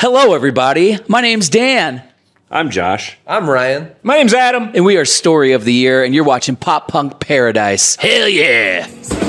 Hello, everybody. My name's Dan. I'm Josh. I'm Ryan. My name's Adam. And we are Story of the Year, and you're watching Pop Punk Paradise. Hell yeah!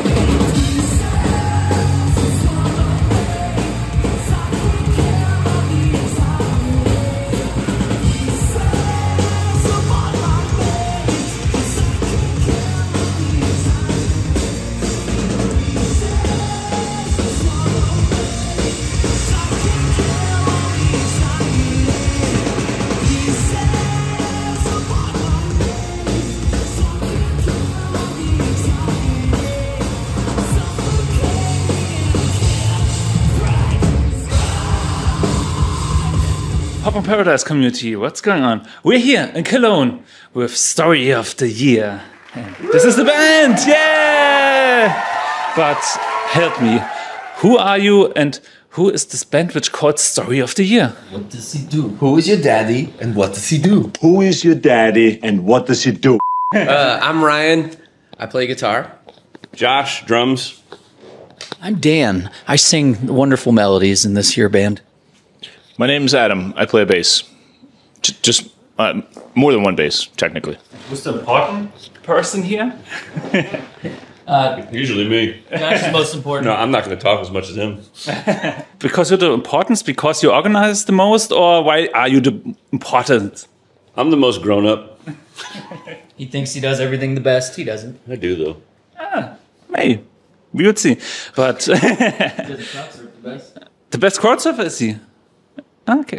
Pop Punk Paradise community, what's going on? We're here in Cologne with Story of the Year. And this is the band, yeah! But help me, who are you and who is this band which called Story of the Year? What does he do? Who is your daddy and what does he do? Who is your daddy and what does he do? I'm Ryan. I play guitar. Josh, drums. I'm Dan. I sing wonderful melodies in this here band. My name's Adam. I play bass. Just more than one bass, technically. Who's the important person here? Usually me. Josh is most important. No, I'm not going to talk as much as him. Because you're the importance, because you organize the most, or why are you the important? I'm the most grown up. He thinks he does everything the best. He doesn't. I do, though. Hey, we would see. But the best crowd surfer is he. Okay.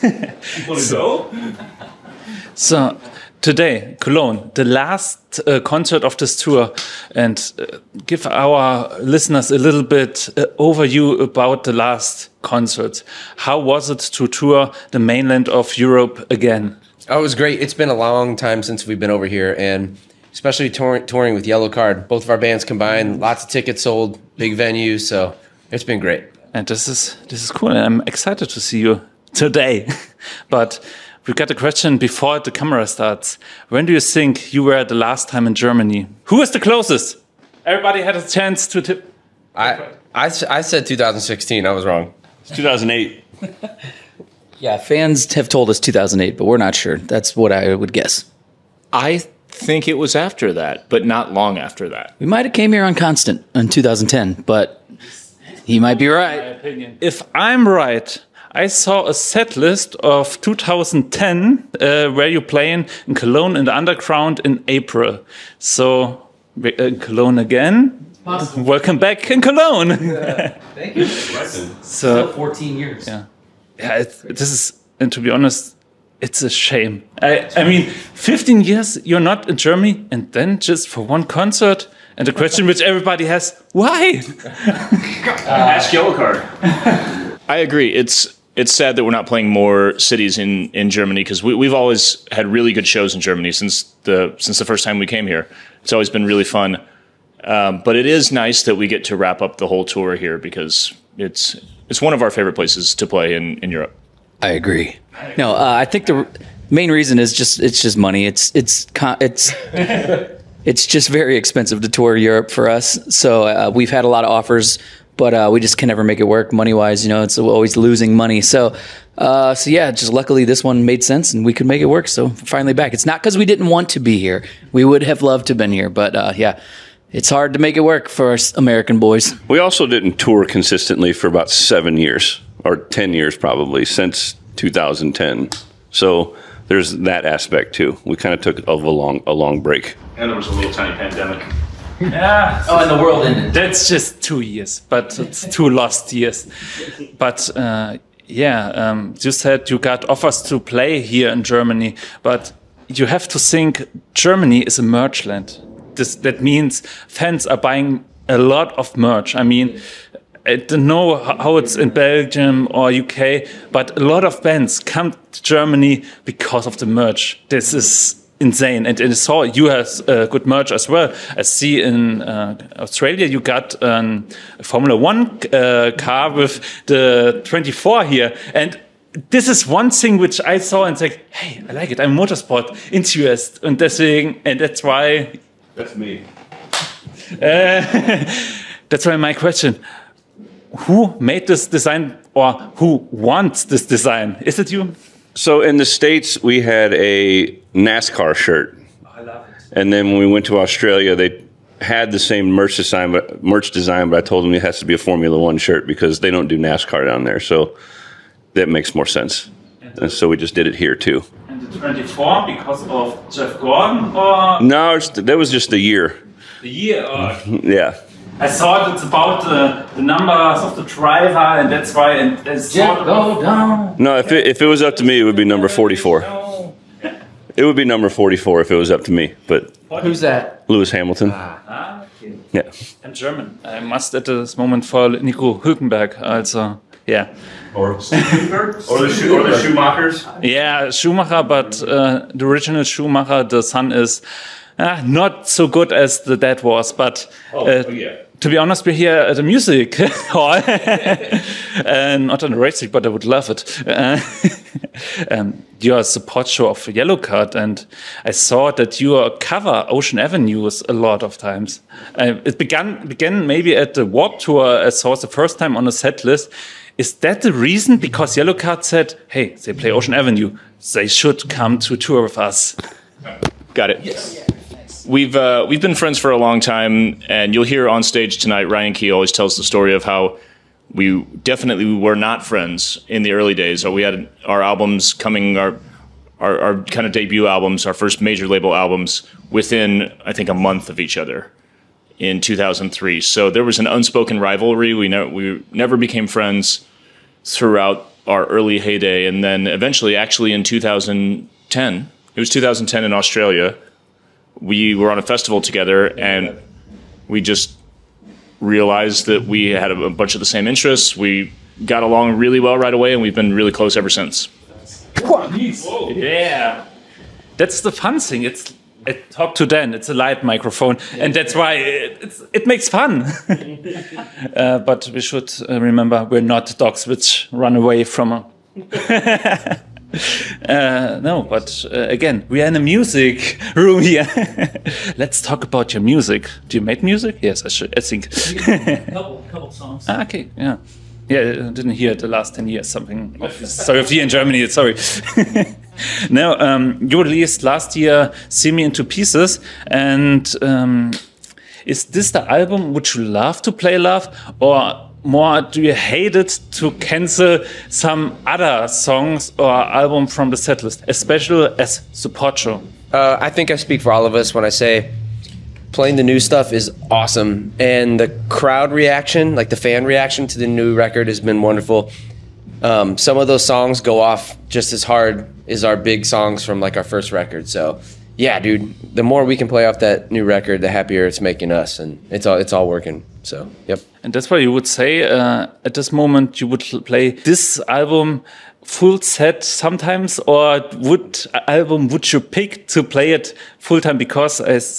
So today, Cologne, the last concert of this tour, and give our listeners a little bit overview about the last concert. How was it to tour the mainland of Europe again? Oh, it was great. It's been a long time since we've been over here, and especially touring with Yellow Card. Both of our bands combined, lots of tickets sold, big venues, so it's been great. And this is cool, and I'm excited to see you today. But we've got a question before the camera starts. When do you think you were the last time in Germany? Who is the closest? Everybody had a chance to tip. I said 2016. I was wrong. It's 2008. Yeah, fans have told us 2008, but we're not sure. That's what I would guess. I think it was after that, but not long after that. We might have came here on Constant in 2010, but he might be right. If I'm right, I saw a set list of 2010 where you're playing in Cologne in the underground in April. So, Cologne again. Awesome. Welcome back in Cologne. Thank you. So 14 years. Yeah. This is, and to be honest, it's a shame. I mean, 15 years you're not in Germany, and then just for one concert. And the question which everybody has, why? Ask Yellow Card. I agree. It's sad that we're not playing more cities in Germany, because we've always had really good shows in Germany since the first time we came here. It's always been really fun. But it is nice that we get to wrap up the whole tour here, because it's one of our favorite places to play in Europe. I agree. No, I think the main reason is just money. It's just very expensive to tour Europe for us. So we've had a lot of offers, but we just can never make it work money-wise. You know, it's always losing money. So yeah, just luckily this one made sense and we could make it work. So finally back. It's not because we didn't want to be here. We would have loved to have been here, but yeah, it's hard to make it work for us American boys. We also didn't tour consistently for about 7 years, or 10 years probably, since 2010. So there's that aspect too. We kind of took a long break. And there was a little tiny pandemic. Yeah. Oh, and the world ended. That's just 2 years, but it's 2 lost years. But you said you got offers to play here in Germany, but you have to think Germany is a merch land. That means fans are buying a lot of merch. I mean, I don't know how it's in Belgium or UK, but a lot of bands come to Germany because of the merch. This is insane. And I saw you have good merch as well. I see in Australia you got a Formula One car with the 24 here. And this is one thing which I saw and said, hey, I like it. I'm motorsport enthusiast. And that's why... That's me. That's why my question. who made this design or who wants this design? Is it you? So in the States, we had a NASCAR shirt. I love it. And then when we went to Australia, they had the same merch design, but I told them it has to be a Formula One shirt because they don't do NASCAR down there. So that makes more sense. And so we just did it here too. And the 24 because of Jeff Gordon or No, that was just a year. the year? Or Yeah. I thought it's about the numbers of the driver, and that's why. And it's sort of down. No, if it was up to me, it would be number 44. It would be number 44 if it was up to me. But Who's that? Lewis Hamilton. Okay. Yeah. I'm German. I must at this moment for Nico Hülkenberg. Also, yeah. Or the Schumachers. Yeah, Schumacher, but the original Schumacher, the son is not so good as the dad was. But to be honest, we're here at a music hall, not on a racing, but I would love it. You're a support show of Yellowcard, and I saw that you cover Ocean Avenues a lot of times. It began maybe at the Warped Tour. I saw it the first time on a set list. Is that the reason? Because Yellowcard said, "Hey, they play Ocean Avenue. They should come to tour with us." Got it. Yes. We've been friends for a long time, and you'll hear on stage tonight, Ryan Key always tells the story of how we definitely were not friends in the early days. So we had our albums coming, our kind of debut albums, our first major label albums, within, I think, a month of each other in 2003. So there was an unspoken rivalry. We never became friends throughout our early heyday. And then eventually, actually in 2010, it was 2010 in Australia, we were on a festival together, and we just realized that we had a bunch of the same interests. We got along really well right away, and we've been really close ever since. Yeah, that's the fun thing. I talk to Dan. It's a light microphone, and that's why it makes fun. But we should remember we're not dogs which run away from a no, but again, we are in a music room here. Let's talk about your music. Do you make music? Yes, I think. couple songs. Okay, yeah. Yeah, I didn't hear it the last 10 years, something. Sorry, if you're in Germany, sorry. Now, you released last year See Me Into Pieces, and is this the album which you love to play live, or more do you hate it to cancel some other songs or album from the setlist, especially as support show? I think I speak for all of us when I say playing the new stuff is awesome, and the crowd reaction, like the fan reaction to the new record, has been wonderful. Some of those songs go off just as hard as our big songs from like our first record. So yeah, dude, the more we can play off that new record, the happier it's making us, and it's all working. So yep. And that's why you would say at this moment you would play this album full set sometimes, or would you pick to play it full time? Because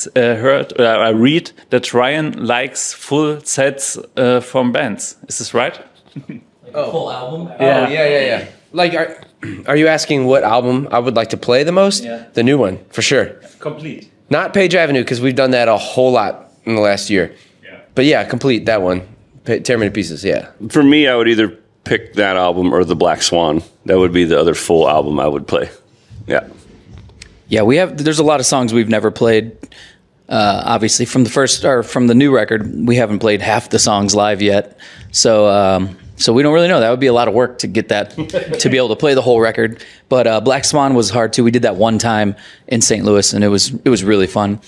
I read that Ryan likes full sets from bands. Is this right? Full album. Yeah. Oh, yeah. Like, are you asking what album I would like to play the most? Yeah. The new one, for sure. Complete. Not Page Avenue, because we've done that a whole lot in the last year. Yeah. But yeah, complete that one. Tear Me to Pieces, yeah. For me, I would either pick that album or the Black Swan. That would be the other full album I would play. Yeah. Yeah, there's a lot of songs we've never played. Obviously, from the new record, we haven't played half the songs live yet. So we don't really know. That would be a lot of work to get that, to be able to play the whole record. But Black Swan was hard too. We did that one time in St. Louis, and it was really fun.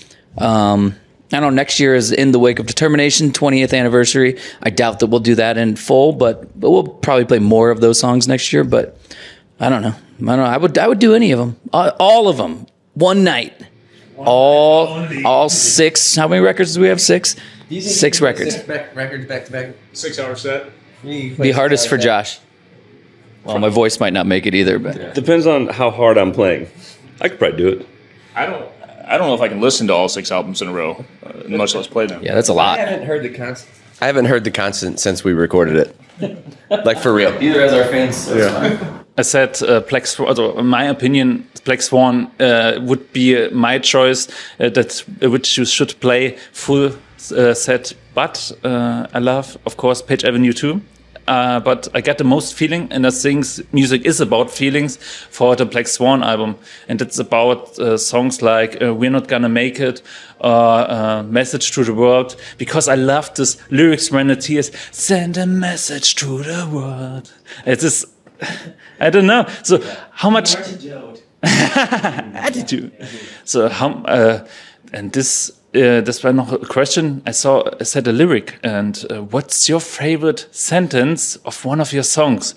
I know next year is In the Wake of Determination, 20th anniversary. I doubt that we'll do that in full, but we'll probably play more of those songs next year. But I don't know. I would do any of them, all of them, one night, all 6. How many records do we have? 6. 6 records. 6 records back to back. 6-hour set. The hardest for Josh. Well, my voice might not make it either, but Depends on how hard I'm playing. I could probably do it. I don't know if I can listen to all 6 albums in a row, much less play them. yeah, that's a lot. I haven't heard the Constant since we recorded it. Like, for real. Either as our fans. So I said Black Swan. In my opinion, Black Swan would be my choice. Which you should play full set. But I love, of course, Page Avenue 2. but I get the most feeling, and I think music is about feelings for the Black Swan album, and it's about songs like "We're Not Gonna Make It" or "Message to the World," because I love this lyrics when it is "Send a message to the world." It is, I don't know. So how much attitude? So how and this. Das war noch a question. I said a lyric, and what's your favorite sentence of one of your songs?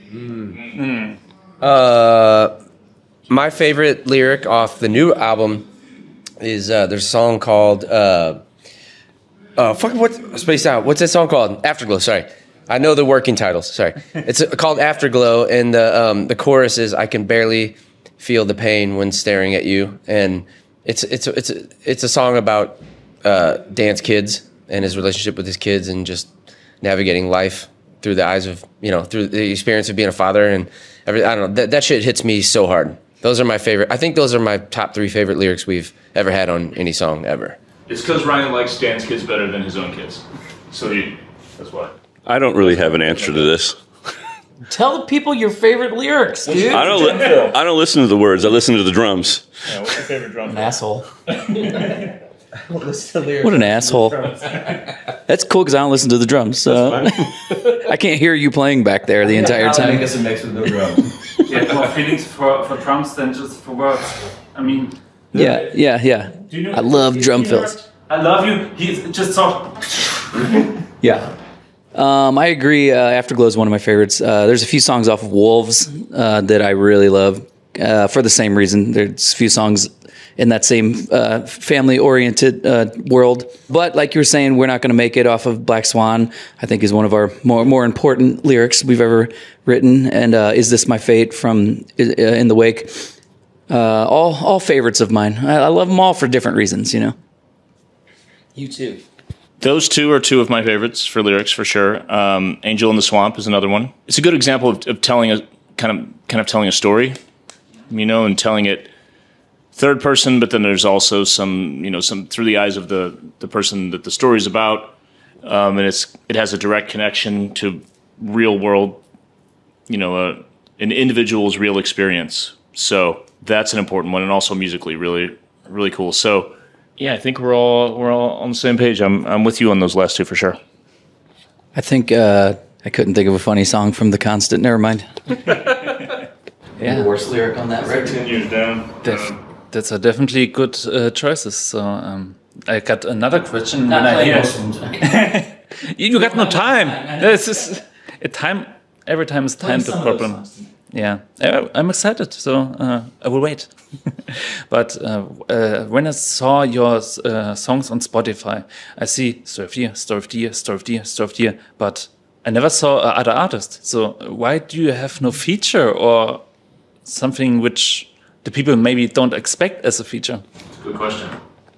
My favorite lyric off the new album is there's a song called Spaced Out. What's that song called? Afterglow. Sorry, I know the working titles. Sorry, it's called Afterglow, and the chorus is "I can barely feel the pain when staring at you," and It's a song about Dan's kids and his relationship with his kids and just navigating life through the eyes of, through the experience of being a father and everything. I don't know. That shit hits me so hard. Those are my favorite. I think those are my top 3 favorite lyrics we've ever had on any song ever. It's because Ryan likes Dan's kids better than his own kids. So that's why. I don't really have an answer to this. Tell the people your favorate lyrics, dude. I don't listen to the words. I listen to the drums. Yeah, what's your favorite drum? An asshole. Listen to lyrics. What an asshole. That's cool because I don't listen to the drums. So I can't hear you playing back there the entire time. I guess it makes with no drums. Yeah, more feelings for drums than just for words. I mean, Yeah. do you know, I love drum fills. I love you. He's just so. Yeah. I agree. Afterglow is one of my favorites. There's a few songs off of Wolves that I really love for the same reason. There's a few songs in that same family-oriented world. But like you were saying, We're Not Gonna Make It off of Black Swan, I think is one of our more important lyrics we've ever written. And Is This My Fate from In the Wake. All favorites of mine. I love them all for different reasons, You too. Those 2 are 2 of my favorites for lyrics, for sure. "Angel in the Swamp" is another one. It's a good example of telling a kind of telling a story, and telling it third person. But then there's also some through the eyes of the person that the story's about, and it has a direct connection to real world, an individual's real experience. So that's an important one, and also musically, really, really cool. So. Yeah, I think we're all on the same page. I'm with you on those last 2 for sure. I think I couldn't think of a funny song from The Constant. Never mind. Yeah. The worst lyric on that record. 10 years down. That's definitely good choices. So I got another question. When I hear you got no time. This is a time. Every time is time the problem. Yeah, I'm excited. So I will wait. But when I saw your songs on Spotify, I see Story of the Year, Story of the Year, Story of the Year, Story of the Year. But I never saw other artists. So why do you have no feature or something which the people maybe don't expect as a feature? Good question.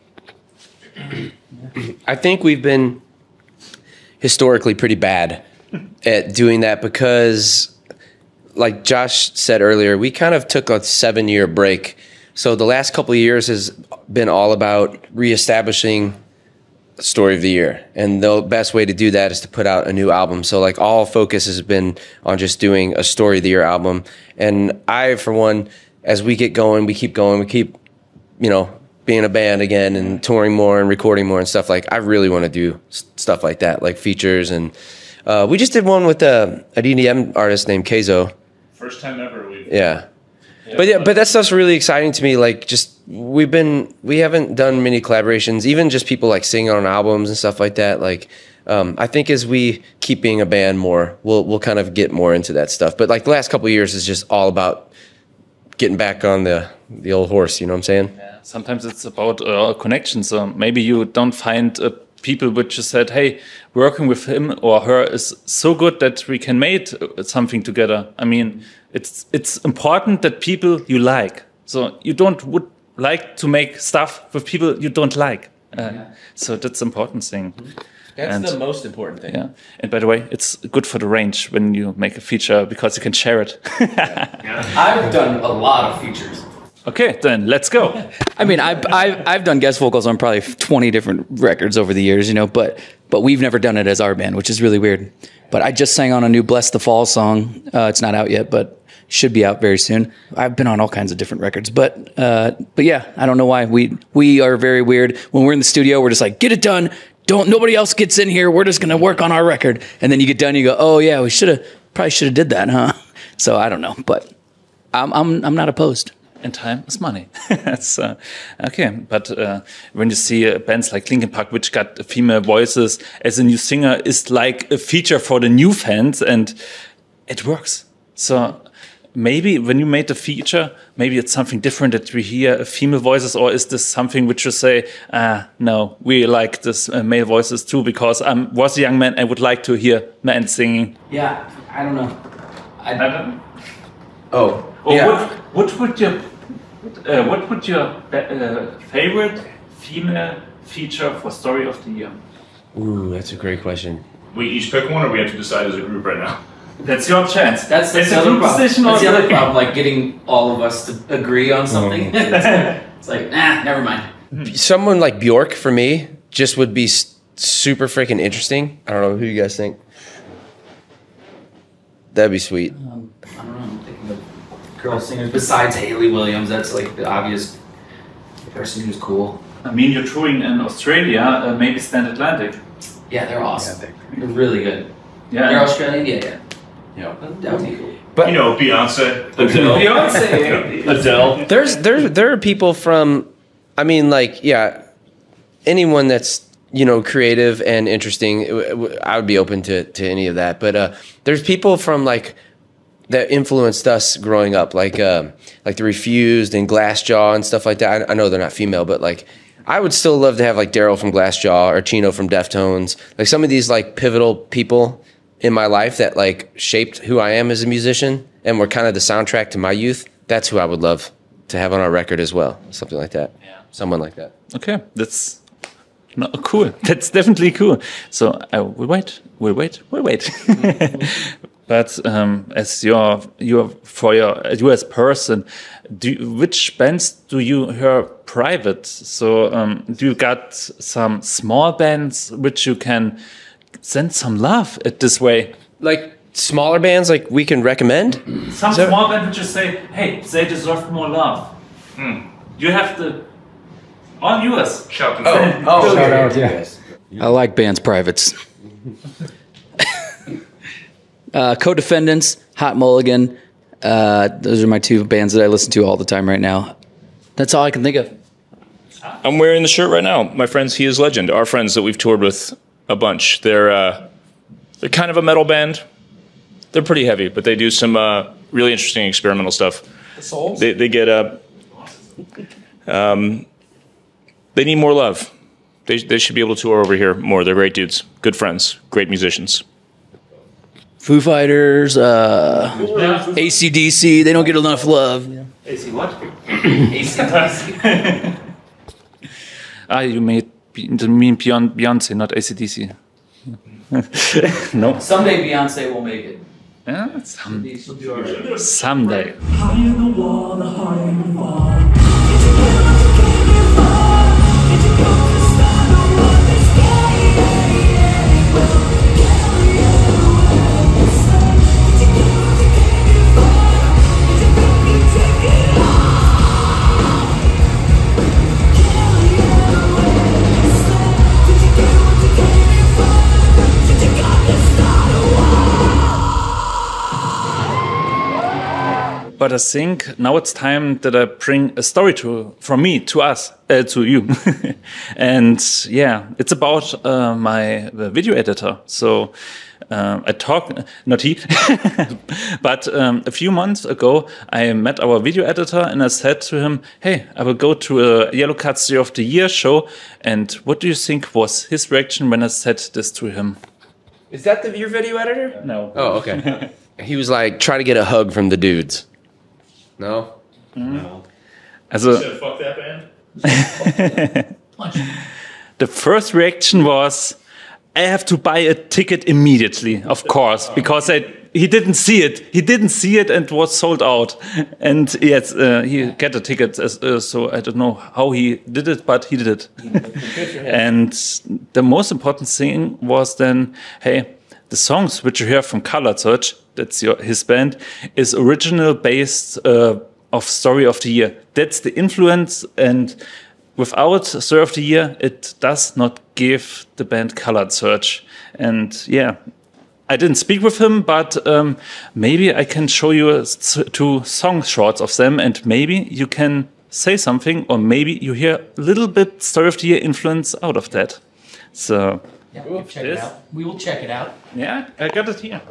I think we've been historically pretty bad at doing that because, like Josh said earlier, we kind of took a 7-year break. So the last couple of years has been all about reestablishing Story of the Year. And the best way to do that is to put out a new album. So like all focus has been on just doing a Story of the Year album. And I, for one, as we get going, we keep, being a band again and touring more and recording more and stuff. Like I really want to do stuff like that, like features. And we just did one with an EDM artist named Keizo. First time ever. Yeah. But that stuff's really exciting to me. Like we haven't done many collaborations, even just people like singing on albums and stuff like that. Like, I think as we keep being a band more, we'll kind of get more into that stuff. But like the last couple of years is just all about getting back on the old horse. You know what I'm saying? Yeah. Sometimes it's about a connection. So maybe you don't find people which just said, "Hey, working with him or her is so good that we can make something together." I mean, it's important that people you like. So you would like to make stuff with people you don't like. So that's an important thing. That's the most important thing. Yeah. And by the way, it's good for the range when you make a feature because you can share it. I've done a lot of features. Okay, then let's go. I mean, I've done guest vocals on probably 20 different records over the years, you know, but we've never done it as our band, which is really weird. But I just sang on a new Bless the Fall song. It's not out yet, but should be out very soon. I've been on all kinds of different records, but yeah, I don't know why we are very weird. When we're in the studio, we're just like, get it done. Nobody else gets in here. We're just gonna work on our record. And then you get done, and you go, oh yeah, we probably should have did that, huh? So I don't know, but I'm not opposed. And time is money. That's okay. But when you see bands like Linkin Park, which got female voices as a new singer, is like a feature for the new fans, and it works. So maybe when you made the feature, maybe it's something different that we hear female voices, or is this something which you say, no, we like this male voices too, because I was a young man and would like to hear men singing. Yeah, I don't know. I don't know. Oh, Or yeah. what would your favorite female feature for Story of the Year? Ooh, that's a great question. We each pick one, or we have to decide as a group right now? That's your chance. That's the other problem. That's the other problem, like getting all of us to agree on something. It's like, nah, never mind. Someone like Bjork for me just would be super freaking interesting. I don't know who you guys think. That'd be sweet. I don't know. I'm thinking of girl singers besides Hayley Williams. That's like the obvious person who's cool. I mean, you're touring in Australia, maybe Stand Atlantic. Yeah, they're awesome. They're really good. Yeah. They're Australian. Yeah. That would be cool. But You know, Beyonce, Beyonce. Adele. there are people from, I mean, like, yeah, anyone that's, you know, creative and interesting, I would be open to any of that. But there's people from like that influenced us growing up, like the Refused and Glassjaw and stuff like that. I know they're not female, but like I would still love to have like Daryl from Glassjaw or Chino from Deftones, like some of these like pivotal people in my life that like shaped who I am as a musician and were kind of the soundtrack to my youth. That's who I would love to have on our record as well, something like that. Yeah. Someone like that. Okay, that's cool. That's definitely cool. So we'll wait. But as you as person, which bands do you hear private? So do you got some small bands which you can send some love at this way? Like smaller bands, like we can recommend. Some small band which just say, hey, they deserve more love. You have the all yours. Shout them. Shout out, yeah. I like bands privates. Co-Defendants, Hot Mulligan. Those are my two bands that I listen to all the time right now. That's all I can think of. I'm wearing the shirt right now. My friends, He Is Legend, our friends that we've toured with a bunch. They're kind of a metal band. They're pretty heavy, but they do some really interesting experimental stuff. The Souls? They get they need more love. They should be able to tour over here more. They're great dudes, good friends, great musicians. Foo Fighters, AC/DC, they don't get enough love. AC what? AC/DC. You mean Beyonce, not AC/DC. No. Someday Beyonce will make it. Yeah, someday. But I think now it's time that I bring a story from me to us, to you. And yeah, it's about my video editor. So I talked, not he, but a few months ago, I met our video editor and I said to him, hey, I will go to a Yellowcard Story of the Year show. And what do you think was his reaction when I said this to him? Is that your video editor? No. Oh, okay. He was like, try to get a hug from the dudes. No? No. Also, Fuck that band. the first reaction was, I have to buy a ticket immediately, of course, because he didn't see it. He didn't see it and was sold out. And yes, he got a ticket. So I don't know how he did it, but he did it. And the most important thing was then, hey, the songs which you hear from Colored Search, that's his band, is original based of Story of the Year. That's the influence, and without Story of the Year, it does not give the band Colored Search. And yeah, I didn't speak with him, but maybe I can show you 2 song shorts of them, and maybe you can say something, or maybe you hear a little bit Story of the Year influence out of that. So Yeah, we'll check it out. We will check it out. yeah, I got it here.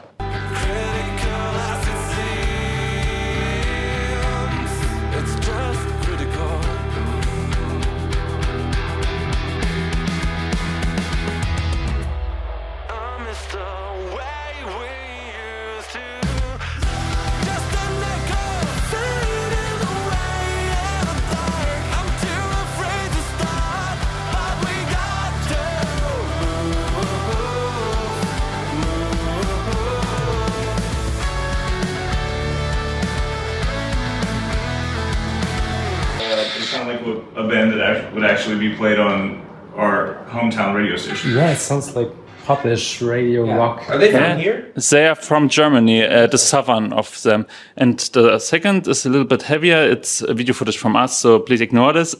It sounded like a band that would actually be played on our hometown radio station. Yeah, it sounds like popish radio rock. Are they from here? They are from Germany, the southern of them. And the second is a little bit heavier. It's a video footage from us, so please ignore this.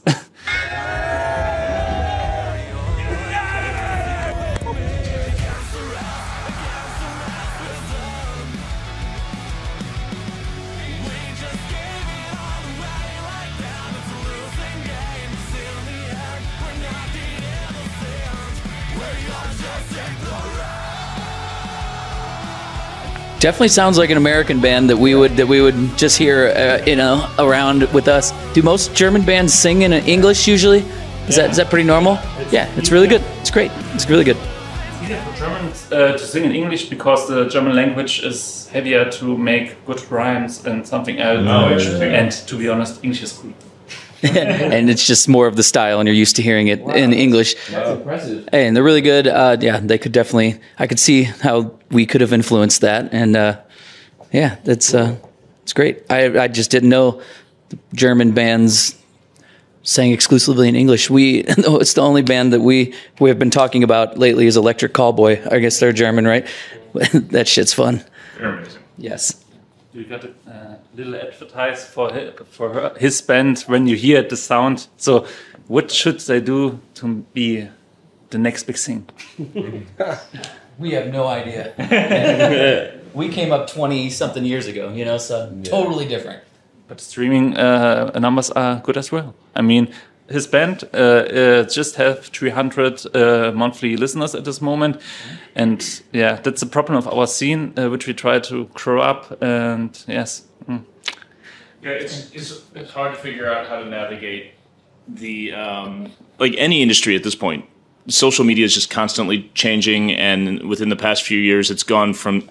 Definitely sounds like an American band that we would just hear, around with us. Do most German bands sing in English usually? Is that pretty normal? Yeah, it's really good. It's great. It's really good. It's easier for Germans to sing in English because the German language is heavier to make good rhymes and something else. Oh, interesting. And to be honest, English is cool. And it's just more of the style, and you're used to hearing it in English. That's impressive. Hey, and they're really good. Yeah, they could definitely. I could see how we could have influenced that, and yeah, that's it's great. I just didn't know German bands sang exclusively in English. It's the only band that we have been talking about lately is Electric Callboy. I guess they're German, right? That shit's fun. They're amazing. Yes. You got a little advertise for his band when you hear the sound. So, what should they do to be the next big thing? We have no idea. We came up 20-something years ago, so totally different. But streaming numbers are good as well. I mean, his band just have 300 monthly listeners at this moment. And yeah, that's the problem of our scene, which we try to grow up. And yes. Yeah, it's hard to figure out how to navigate the like any industry at this point. Social media is just constantly changing, and within the past few years, it's gone from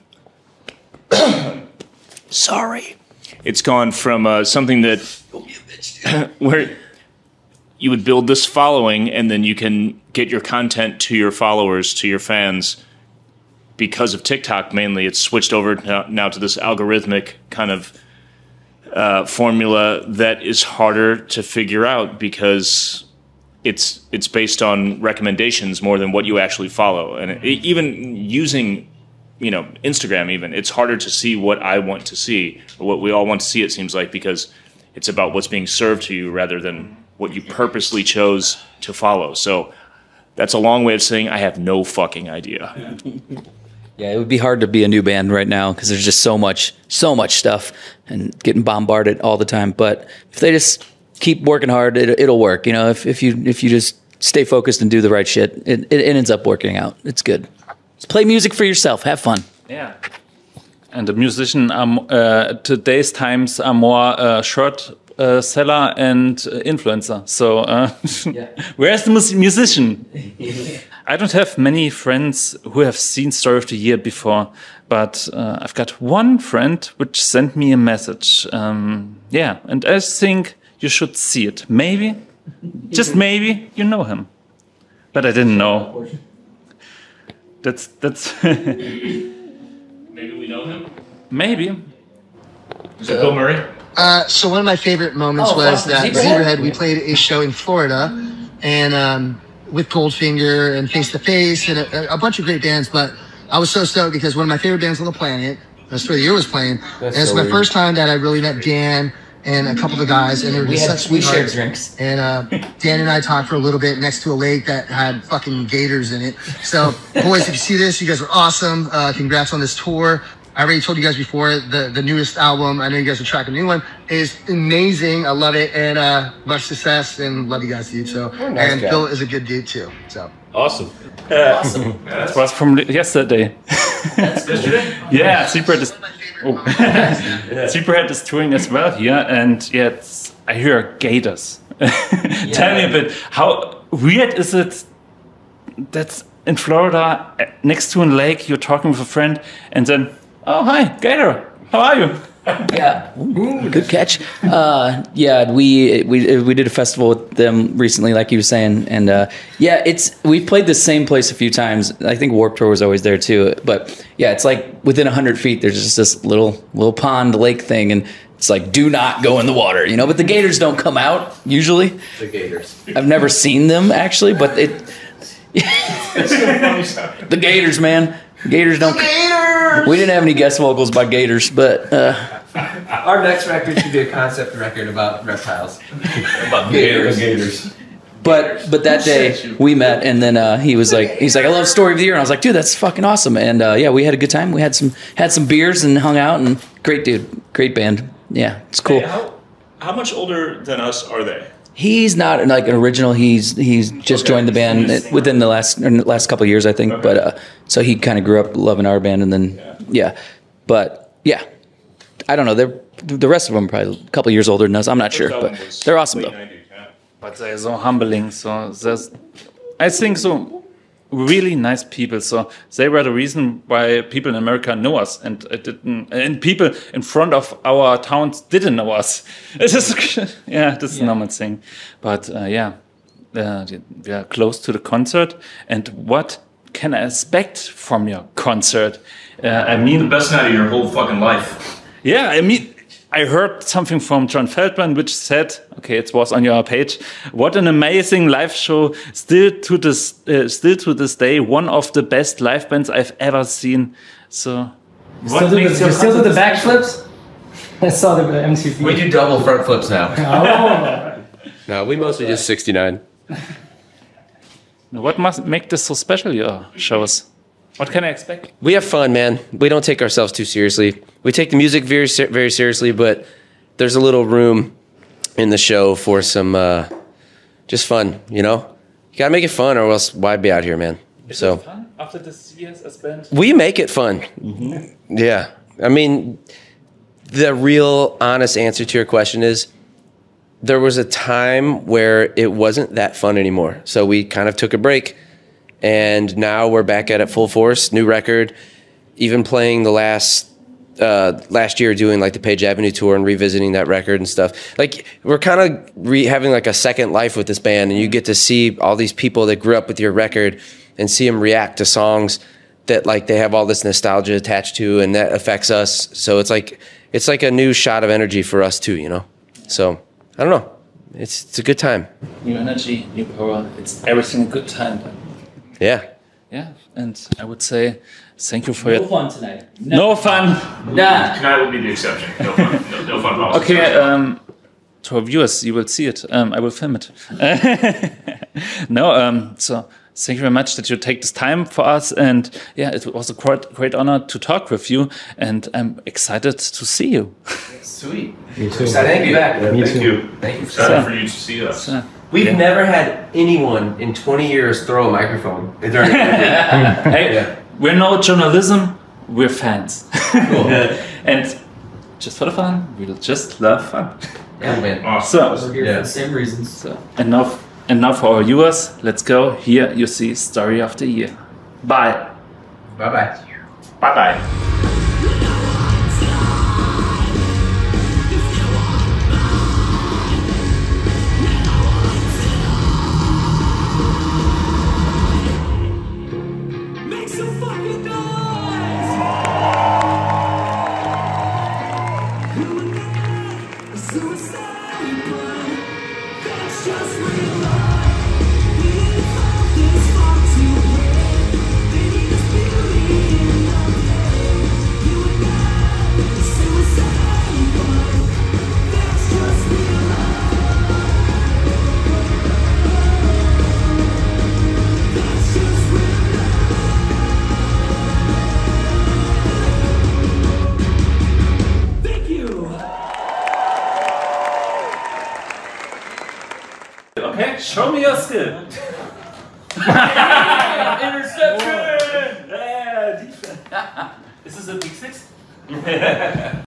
it's gone from something that where you would build this following, and then you can get your content to your followers, to your fans. Because of TikTok, mainly, it's switched over now to this algorithmic kind of formula that is harder to figure out because it's based on recommendations more than what you actually follow. And even using, Instagram, even it's harder to see what I want to see or what we all want to see. It seems like because it's about what's being served to you rather than what you purposely chose to follow. So that's a long way of saying I have no fucking idea. Yeah, it would be hard to be a new band right now because there's just so much stuff and getting bombarded all the time. But if they just keep working hard, it'll work. If you just stay focused and do the right shit, it ends up working out. It's good. Just play music for yourself. Have fun. Yeah. And the musician today's times are more shirt seller and influencer. So where's the musician? I don't have many friends who have seen Story of the Year before, but I've got one friend which sent me a message. Yeah, and I think you should see it. Maybe, just maybe, you know him. But I didn't know. That's Maybe we know him? Maybe. Is it Bill Murray? So one of my favorite moments was that Zebrahead, we played a show in Florida, and with Goldfinger and Face to Face and a bunch of great bands. But I was so stoked because one of my favorite bands on the planet, Story of the Year, was playing. And it's my first time that I really met Dan and a couple of the guys, and they were just such we shared sweethearts. drinks. And Dan and I talked for a little bit next to a lake that had fucking gators in it. So, boys, if you see this, you guys are awesome. Congrats on this tour. I already told you guys before, the newest album, I know you guys are tracking a new one, is amazing. I love it. And much success, and love you guys, dude. So, and Bill is a good dude, too. So. Awesome. That was from yesterday. Yeah, Zebrahead is. Zebrahead is touring as well here, and I hear gators. Tell me a bit, how weird is it? That's in Florida, next to a lake. You're talking with a friend, and then, oh hi, gator, how are you? Yeah, good catch. We did a festival with them recently, like you were saying, and we played the same place a few times. I think Warped Tour was always there too. But yeah, it's like within 100 feet, there's just this little pond lake thing, and it's like, do not go in the water, you know. But the gators don't come out usually. The gators. I've never seen them actually, but it. The gators, man. Gators don't. We didn't have any guest vocals by gators, but. Our next record should be a concept record about reptiles. About gators. But that day we met, and then he's like, I love Story of the Year, and I was like, dude, that's fucking awesome. And we had a good time. We had some beers and hung out, and great dude, great band. Yeah, it's cool. Hey, how much older than us are they? He's not like an original. He's just joined the band within the last couple of years, I think. Okay. But so he kind of grew up loving our band, and then but yeah. I don't know. The rest of them are probably a couple years older than us. I'm not sure, but they're awesome though. 90s, yeah. But they're so humbling. So I think so. Really nice people. So they were the reason why people in America know us, and and people in front of our towns didn't know us. This is a normal thing. But we are close to the concert. And what can I expect from your concert? I mean, the best night of your whole fucking life. Yeah, I mean, I heard something from John Feldman, which said, okay, it was on your page, what an amazing live show. Still to this day, one of the best live bands I've ever seen. So, you still do the backflips? I saw the MTV. We do double front flips now. Oh. No, we mostly just 69. What must make this so special, your shows? What can I expect? We have fun, man. We don't take ourselves too seriously. We take the music very, very seriously, but there's a little room in the show for some just fun, you know? You gotta make it fun, or else why be out here, man? Is it fun after this years as band? We make it fun. Mm-hmm. Yeah. I mean, the real honest answer to your question is there was a time where it wasn't that fun anymore. So we kind of took a break. And now we're back at it full force, new record, even playing the last year doing like the Page Avenue tour and revisiting that record and stuff. Like we're kind of having like a second life with this band, and you get to see all these people that grew up with your record and see them react to songs that like they have all this nostalgia attached to, and that affects us. So it's like a new shot of energy for us too, you know? So I don't know. It's a good time. New energy, new power. It's everything a good time. Yeah. Yeah, and I would say thank you for your... No fun tonight. No fun. Nah. Tonight will be the exception. No fun. No fun. Okay, to our viewers, you will see it. I will film it. So thank you very much that you take this time for us. And yeah, it was a great honor to talk with you. And I'm excited to see you. Sweet. Me too. Excited to be back. Me Thank too. you. Thank you. Excited for you to see us. We've never had anyone in 20 years throw a microphone. Hey, we're no journalism, we're fans. Cool. And just for the fun, we'll just love fun. Yeah, man. Awesome. So, We're here for the same reasons. so enough for our viewers. Let's go. Here you see Story of the Year. Bye. Bye-bye. Bye-bye. Make some fucking noise! Okay, show me your skill. Interception! Yeah, defense. Is this a big six?